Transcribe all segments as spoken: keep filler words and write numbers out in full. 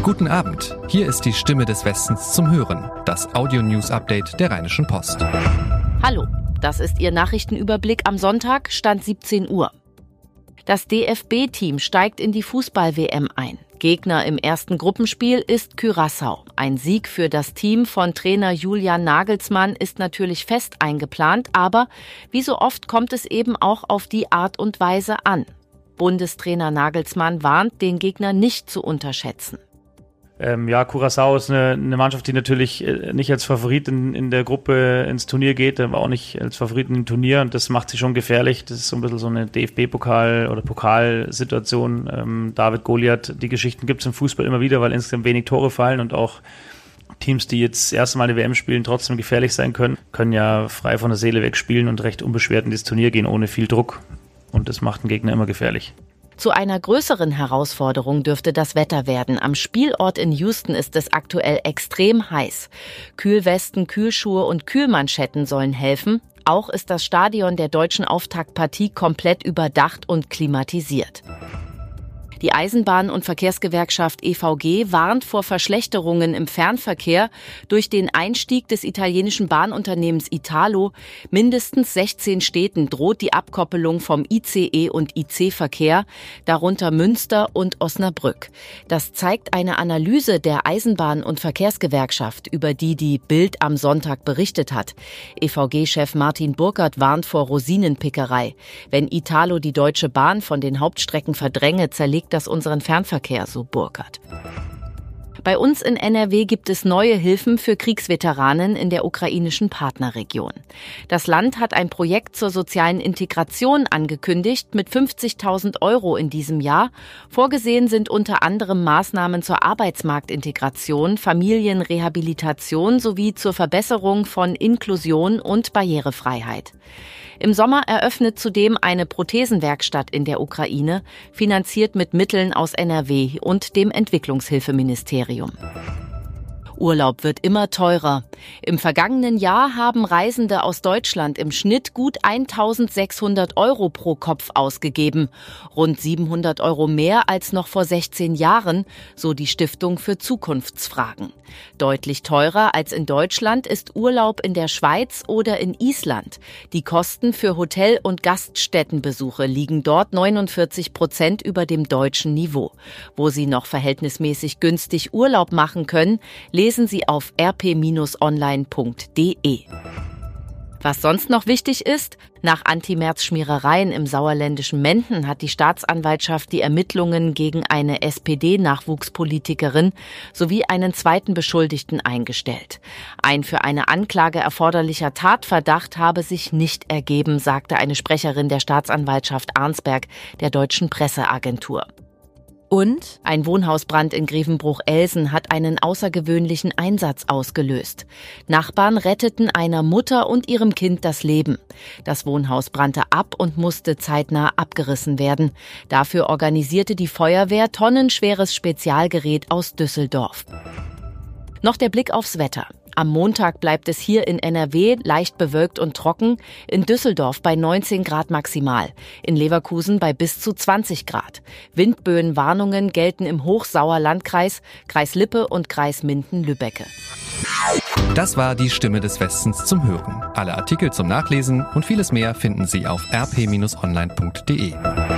Guten Abend, hier ist die Stimme des Westens zum Hören, das Audio-News-Update der Rheinischen Post. Hallo, das ist Ihr Nachrichtenüberblick am Sonntag, Stand siebzehn Uhr. Das D F B-Team steigt in die Fußball-W M ein. Gegner im ersten Gruppenspiel ist Curaçao. Ein Sieg für das Team von Trainer Julian Nagelsmann ist natürlich fest eingeplant, aber wie so oft kommt es eben auch auf die Art und Weise an. Bundestrainer Nagelsmann warnt, den Gegner nicht zu unterschätzen. Ähm, ja, Curaçao ist eine, eine Mannschaft, die natürlich äh, nicht als Favorit in, in der Gruppe ins Turnier geht, aber auch nicht als Favorit im Turnier, und das macht sie schon gefährlich. Das ist so ein bisschen so eine D F B-Pokal- oder Pokalsituation. Ähm, David Goliath, die Geschichten gibt es im Fußball immer wieder, weil insgesamt wenig Tore fallen und auch Teams, die jetzt das erste Mal eine W M spielen, trotzdem gefährlich sein können, können ja frei von der Seele weg spielen und recht unbeschwert in dieses Turnier gehen, ohne viel Druck. Und das macht den Gegner immer gefährlich. Zu einer größeren Herausforderung dürfte das Wetter werden. Am Spielort in Houston ist es aktuell extrem heiß. Kühlwesten, Kühlschuhe und Kühlmanschetten sollen helfen. Auch ist das Stadion der deutschen Auftaktpartie komplett überdacht und klimatisiert. Die Eisenbahn- und Verkehrsgewerkschaft E V G warnt vor Verschlechterungen im Fernverkehr durch den Einstieg des italienischen Bahnunternehmens Italo. Mindestens sechzehn Städten droht die Abkoppelung vom I C E- und I C-Verkehr, darunter Münster und Osnabrück. Das zeigt eine Analyse der Eisenbahn- und Verkehrsgewerkschaft, über die die Bild am Sonntag berichtet hat. E V G-Chef Martin Burkert warnt vor Rosinenpickerei. Wenn Italo die Deutsche Bahn von den Hauptstrecken verdränge, zerlegt das unseren Fernverkehr, so Burkert. Bei uns in N R W gibt es neue Hilfen für Kriegsveteranen in der ukrainischen Partnerregion. Das Land hat ein Projekt zur sozialen Integration angekündigt mit fünfzigtausend Euro in diesem Jahr. Vorgesehen sind unter anderem Maßnahmen zur Arbeitsmarktintegration, Familienrehabilitation sowie zur Verbesserung von Inklusion und Barrierefreiheit. Im Sommer eröffnet zudem eine Prothesenwerkstatt in der Ukraine, finanziert mit Mitteln aus N R W und dem Entwicklungshilfeministerium. Urlaub wird immer teurer. Im vergangenen Jahr haben Reisende aus Deutschland im Schnitt gut eintausendsechshundert Euro pro Kopf ausgegeben. Rund siebenhundert Euro mehr als noch vor sechzehn Jahren, so die Stiftung für Zukunftsfragen. Deutlich teurer als in Deutschland ist Urlaub in der Schweiz oder in Island. Die Kosten für Hotel- und Gaststättenbesuche liegen dort neunundvierzig Prozent über dem deutschen Niveau. Wo Sie noch verhältnismäßig günstig Urlaub machen können, lesen Sie auf r p online punkt d e. Was sonst noch wichtig ist, nach Anti-Merz-Schmierereien im sauerländischen Menden hat die Staatsanwaltschaft die Ermittlungen gegen eine S P D-Nachwuchspolitikerin sowie einen zweiten Beschuldigten eingestellt. Ein für eine Anklage erforderlicher Tatverdacht habe sich nicht ergeben, sagte eine Sprecherin der Staatsanwaltschaft Arnsberg der Deutschen Presseagentur. Und ein Wohnhausbrand in Grevenbruch-Elsen hat einen außergewöhnlichen Einsatz ausgelöst. Nachbarn retteten einer Mutter und ihrem Kind das Leben. Das Wohnhaus brannte ab und musste zeitnah abgerissen werden. Dafür organisierte die Feuerwehr tonnenschweres Spezialgerät aus Düsseldorf. Noch der Blick aufs Wetter. Am Montag bleibt es hier in N R W leicht bewölkt und trocken, in Düsseldorf bei neunzehn Grad maximal, in Leverkusen bei bis zu zwanzig Grad. Windböenwarnungen gelten im Hochsauerlandkreis, Kreis Lippe und Kreis Minden-Lübbecke. Das war die Stimme des Westens zum Hören. Alle Artikel zum Nachlesen und vieles mehr finden Sie auf r p online punkt d e.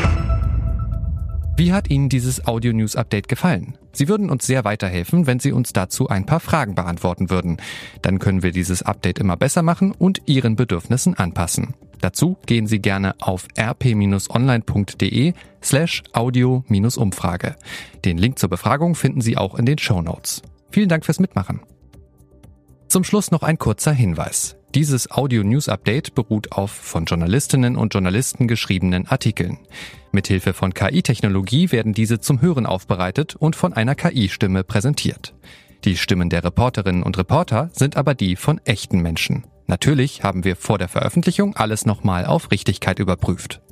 Wie hat Ihnen dieses Audio-News-Update gefallen? Sie würden uns sehr weiterhelfen, wenn Sie uns dazu ein paar Fragen beantworten würden. Dann können wir dieses Update immer besser machen und Ihren Bedürfnissen anpassen. Dazu gehen Sie gerne auf r p online punkt d e slash audio Umfrage. Den Link zur Befragung finden Sie auch in den Shownotes. Vielen Dank fürs Mitmachen. Zum Schluss noch ein kurzer Hinweis. Dieses Audio-News-Update beruht auf von Journalistinnen und Journalisten geschriebenen Artikeln. Mithilfe von K I-Technologie werden diese zum Hören aufbereitet und von einer K I-Stimme präsentiert. Die Stimmen der Reporterinnen und Reporter sind aber die von echten Menschen. Natürlich haben wir vor der Veröffentlichung alles nochmal auf Richtigkeit überprüft.